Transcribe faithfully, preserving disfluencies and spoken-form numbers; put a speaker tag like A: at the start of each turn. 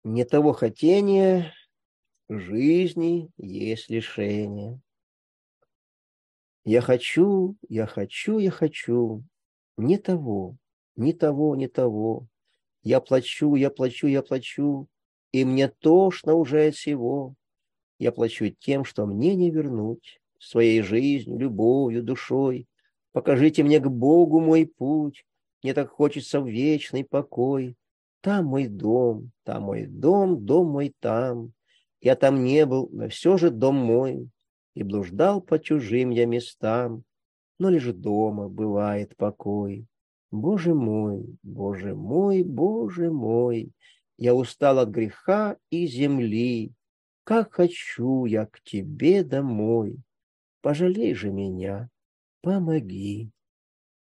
A: Не того хотения жизни есть лишение. Я хочу, я хочу, я хочу. Не того, не того, не того. Я плачу, я плачу, я плачу. И мне тошно уже от всего. Я плачу тем, что мне не вернуть. Своей жизнью, любовью, душой. Покажите мне к Богу мой путь. Мне так хочется в вечный покой. Там мой дом, там мой дом, дом мой там. Я там не был, но все же дом мой. И блуждал по чужим я местам, но лишь дома бывает покой. Боже мой, Боже мой, Боже мой, я устал от греха и земли. Как хочу я к тебе домой. Пожалей же меня, помоги.